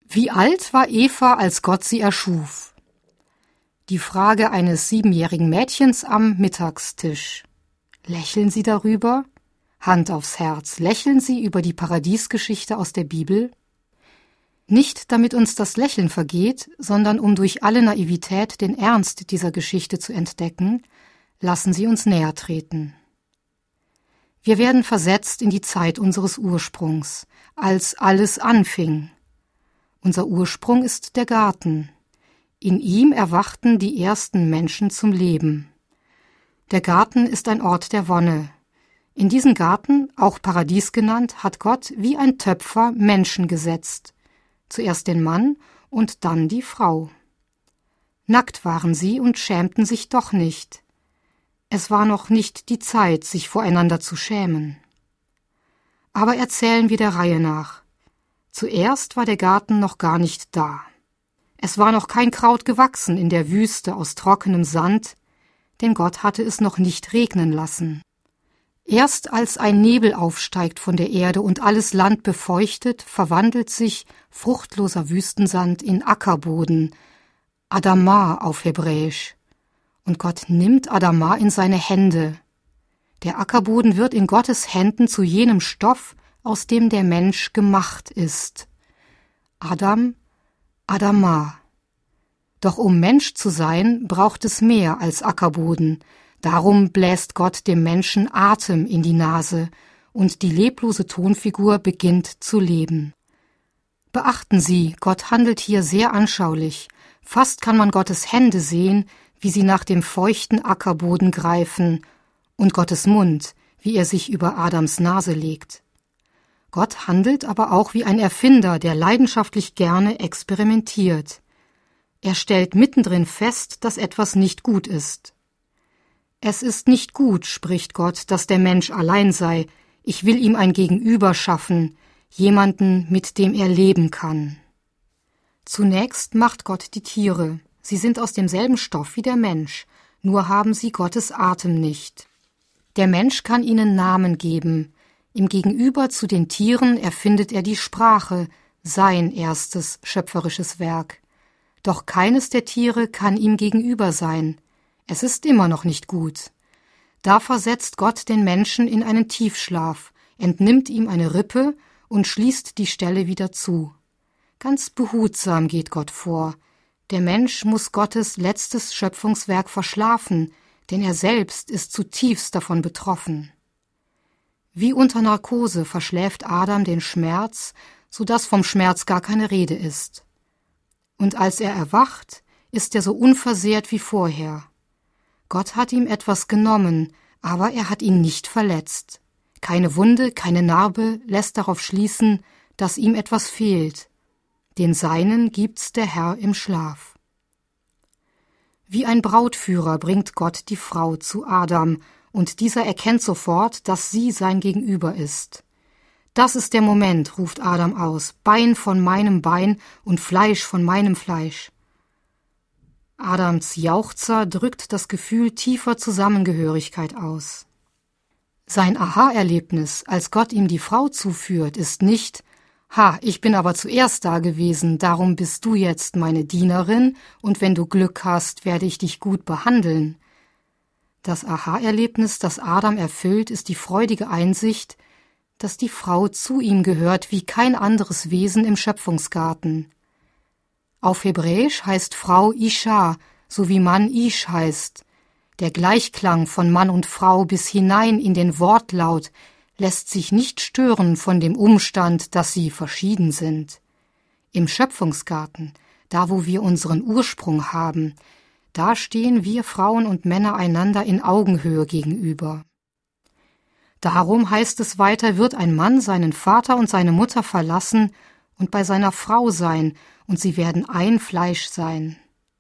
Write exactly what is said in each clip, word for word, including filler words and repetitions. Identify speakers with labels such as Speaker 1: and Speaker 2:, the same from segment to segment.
Speaker 1: Wie alt war Eva, als Gott sie erschuf? Die Frage eines siebenjährigen Mädchens am Mittagstisch. Lächeln Sie darüber? Hand aufs Herz, lächeln Sie über die Paradiesgeschichte aus der Bibel? Nicht, damit uns das Lächeln vergeht, sondern um durch alle Naivität den Ernst dieser Geschichte zu entdecken, lassen Sie uns näher treten. Wir werden versetzt in die Zeit unseres Ursprungs, als alles anfing. Unser Ursprung ist der Garten. In ihm erwachten die ersten Menschen zum Leben. Der Garten ist ein Ort der Wonne. In diesen Garten, auch Paradies genannt, hat Gott wie ein Töpfer Menschen gesetzt. Zuerst den Mann und dann die Frau. Nackt waren sie und schämten sich doch nicht. Es war noch nicht die Zeit, sich voreinander zu schämen. Aber erzählen wir der Reihe nach. Zuerst war der Garten noch gar nicht da. Es war noch kein Kraut gewachsen in der Wüste aus trockenem Sand, denn Gott hatte es noch nicht regnen lassen. Erst als ein Nebel aufsteigt von der Erde und alles Land befeuchtet, verwandelt sich fruchtloser Wüstensand in Ackerboden, Adama auf Hebräisch. Und Gott nimmt Adama in seine Hände. Der Ackerboden wird in Gottes Händen zu jenem Stoff, aus dem der Mensch gemacht ist. Adam, Adama. Doch um Mensch zu sein, braucht es mehr als Ackerboden. Darum bläst Gott dem Menschen Atem in die Nase und die leblose Tonfigur beginnt zu leben. Beachten Sie, Gott handelt hier sehr anschaulich. Fast kann man Gottes Hände sehen, wie sie nach dem feuchten Ackerboden greifen, und Gottes Mund, wie er sich über Adams Nase legt. Gott handelt aber auch wie ein Erfinder, der leidenschaftlich gerne experimentiert. Er stellt mittendrin fest, dass etwas nicht gut ist. Es ist nicht gut, spricht Gott, dass der Mensch allein sei. Ich will ihm ein Gegenüber schaffen, jemanden, mit dem er leben kann. Zunächst macht Gott die Tiere. Sie sind aus demselben Stoff wie der Mensch, nur haben sie Gottes Atem nicht. Der Mensch kann ihnen Namen geben. Im Gegenüber zu den Tieren erfindet er die Sprache, sein erstes schöpferisches Werk. Doch keines der Tiere kann ihm gegenüber sein. Es ist immer noch nicht gut. Da versetzt Gott den Menschen in einen Tiefschlaf, entnimmt ihm eine Rippe und schließt die Stelle wieder zu. Ganz behutsam geht Gott vor. Der Mensch muss Gottes letztes Schöpfungswerk verschlafen, denn er selbst ist zutiefst davon betroffen. Wie unter Narkose verschläft Adam den Schmerz, so dass vom Schmerz gar keine Rede ist. Und als er erwacht, ist er so unversehrt wie vorher. Gott hat ihm etwas genommen, aber er hat ihn nicht verletzt. Keine Wunde, keine Narbe lässt darauf schließen, dass ihm etwas fehlt. Den Seinen gibt's der Herr im Schlaf. Wie ein Brautführer bringt Gott die Frau zu Adam, und dieser erkennt sofort, dass sie sein Gegenüber ist. Das ist der Moment, ruft Adam aus, Bein von meinem Bein und Fleisch von meinem Fleisch. Adams Jauchzer drückt das Gefühl tiefer Zusammengehörigkeit aus. Sein Aha-Erlebnis, als Gott ihm die Frau zuführt, ist nicht: Ha, ich bin aber zuerst da gewesen, darum bist du jetzt meine Dienerin, und wenn du Glück hast, werde ich dich gut behandeln. Das Aha-Erlebnis, das Adam erfüllt, ist die freudige Einsicht, dass die Frau zu ihm gehört wie kein anderes Wesen im Schöpfungsgarten. Auf Hebräisch heißt Frau Isha, so wie Mann Ish heißt. Der Gleichklang von Mann und Frau bis hinein in den Wortlaut lässt sich nicht stören von dem Umstand, dass sie verschieden sind. Im Schöpfungsgarten, da wo wir unseren Ursprung haben, da stehen wir Frauen und Männer einander in Augenhöhe gegenüber. Darum heißt es weiter, wird ein Mann seinen Vater und seine Mutter verlassen und bei seiner Frau sein, und sie werden ein Fleisch sein.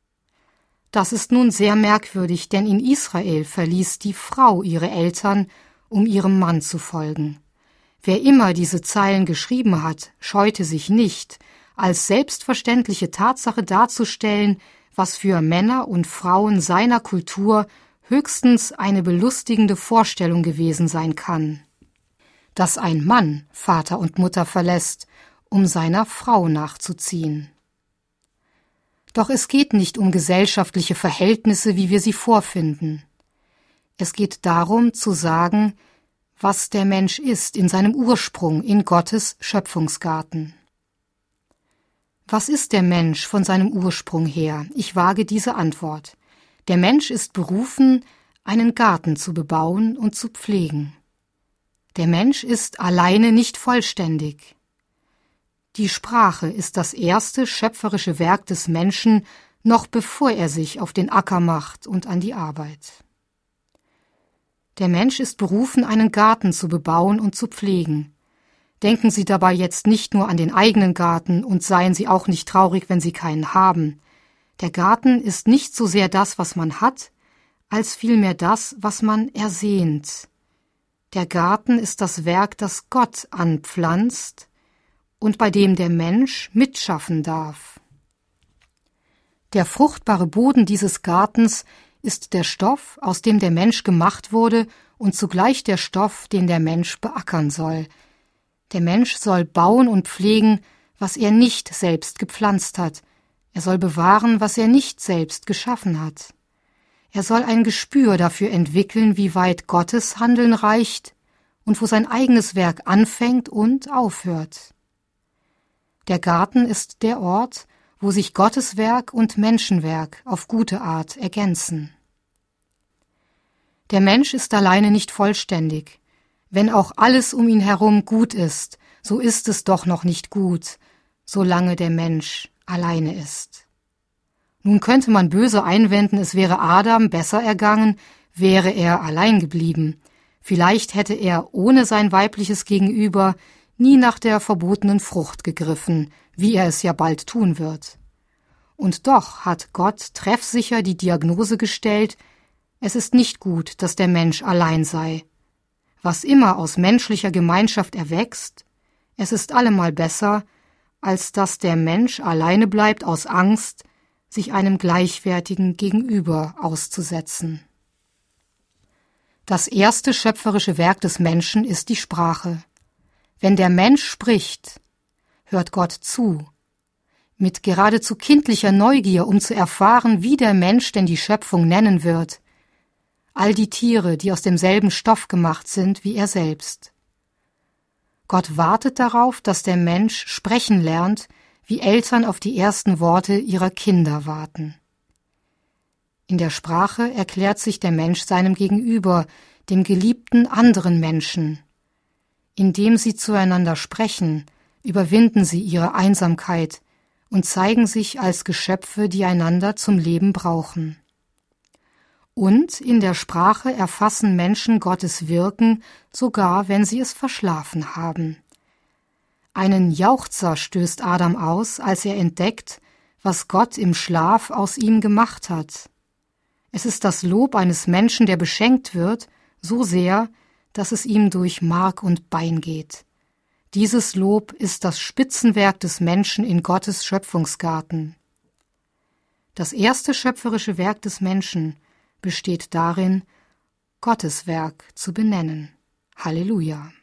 Speaker 1: Das ist nun sehr merkwürdig, denn in Israel verließ die Frau ihre Eltern, um ihrem Mann zu folgen. Wer immer diese Zeilen geschrieben hat, scheute sich nicht, als selbstverständliche Tatsache darzustellen, was für Männer und Frauen seiner Kultur höchstens eine belustigende Vorstellung gewesen sein kann. Dass ein Mann Vater und Mutter verlässt um seiner Frau nachzuziehen. Doch es geht nicht um gesellschaftliche Verhältnisse, wie wir sie vorfinden. Es geht darum, zu sagen, was der Mensch ist in seinem Ursprung in Gottes Schöpfungsgarten. Was ist der Mensch von seinem Ursprung her? Ich wage diese Antwort. Der Mensch ist berufen, einen Garten zu bebauen und zu pflegen. Der Mensch ist alleine nicht vollständig. Die Sprache ist das erste schöpferische Werk des Menschen, noch bevor er sich auf den Acker macht und an die Arbeit. Der Mensch ist berufen, einen Garten zu bebauen und zu pflegen. Denken Sie dabei jetzt nicht nur an den eigenen Garten und seien Sie auch nicht traurig, wenn Sie keinen haben. Der Garten ist nicht so sehr das, was man hat, als vielmehr das, was man ersehnt. Der Garten ist das Werk, das Gott anpflanzt und bei dem der Mensch mitschaffen darf. Der fruchtbare Boden dieses Gartens ist der Stoff, aus dem der Mensch gemacht wurde und zugleich der Stoff, den der Mensch beackern soll. Der Mensch soll bauen und pflegen, was er nicht selbst gepflanzt hat. Er soll bewahren, was er nicht selbst geschaffen hat. Er soll ein Gespür dafür entwickeln, wie weit Gottes Handeln reicht und wo sein eigenes Werk anfängt und aufhört. Der Garten ist der Ort, wo sich Gottes Werk und Menschenwerk auf gute Art ergänzen. Der Mensch ist alleine nicht vollständig. Wenn auch alles um ihn herum gut ist, so ist es doch noch nicht gut, solange der Mensch alleine ist. Nun könnte man böse einwenden, es wäre Adam besser ergangen, wäre er allein geblieben. Vielleicht hätte er ohne sein weibliches Gegenüber nie nach der verbotenen Frucht gegriffen, wie er es ja bald tun wird. Und doch hat Gott treffsicher die Diagnose gestellt, es ist nicht gut, dass der Mensch allein sei. Was immer aus menschlicher Gemeinschaft erwächst, es ist allemal besser, als dass der Mensch alleine bleibt aus Angst, sich einem gleichwertigen Gegenüber auszusetzen. Das erste schöpferische Werk des Menschen ist die Sprache. Wenn der Mensch spricht, hört Gott zu, mit geradezu kindlicher Neugier, um zu erfahren, wie der Mensch denn die Schöpfung nennen wird, all die Tiere, die aus demselben Stoff gemacht sind wie er selbst. Gott wartet darauf, dass der Mensch sprechen lernt, wie Eltern auf die ersten Worte ihrer Kinder warten. In der Sprache erklärt sich der Mensch seinem Gegenüber, dem geliebten anderen Menschen. Indem sie zueinander sprechen, überwinden sie ihre Einsamkeit und zeigen sich als Geschöpfe, die einander zum Leben brauchen. Und in der Sprache erfassen Menschen Gottes Wirken, sogar wenn sie es verschlafen haben. Einen Jauchzer stößt Adam aus, als er entdeckt, was Gott im Schlaf aus ihm gemacht hat. Es ist das Lob eines Menschen, der beschenkt wird, so sehr, dass es ihm durch Mark und Bein geht. Dieses Lob ist das Spitzenwerk des Menschen in Gottes Schöpfungsgarten. Das erste schöpferische Werk des Menschen besteht darin, Gottes Werk zu benennen. Halleluja!